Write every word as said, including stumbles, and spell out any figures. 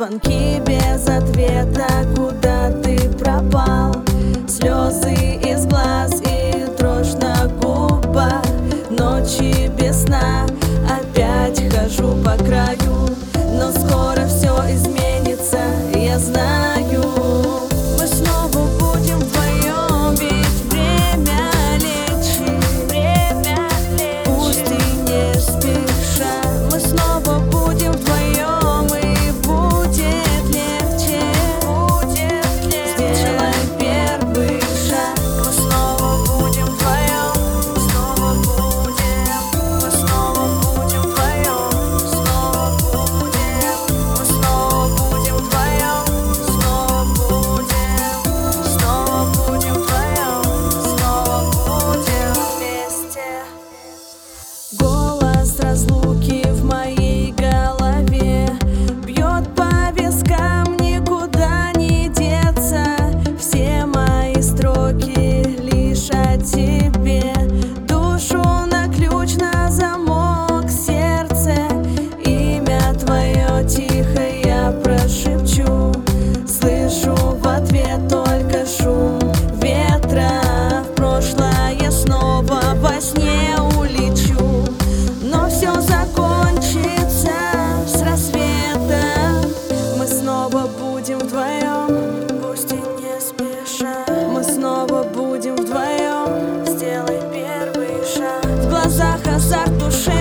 звонки без ответа, куда ты пропал? Слезы из глаз и дрожь на губах, ночи без сна, опять хожу по краю. Но скоро все изменится, я знаю. Мы снова будем вдвоем, ведь время лечит, время лечит. Пусть и не спеша, мы снова будем вдвоем, и будет легче, будет легче. Сделай первый шаг, мы снова будем вдвоем, снова будем, мы снова будем вдвоем, снова будем, мы снова будем вдвоем, снова будем, снова будем вдвоем, снова будем вместе. Голос разлуки в моей голове бьет по вискам, никуда не деться. Все мои строки лишь о тебе, душу на ключ, на замок сердце. Имя твое тихо я прошепчу, слышу в ответ только шум ветра. В прошлое снова во сне улечу, но все закончится с рассветом. Мы снова будем вдвоем, пусть и не спеша. Мы снова будем вдвоем, сделай первый шаг. В глазах азарт, душе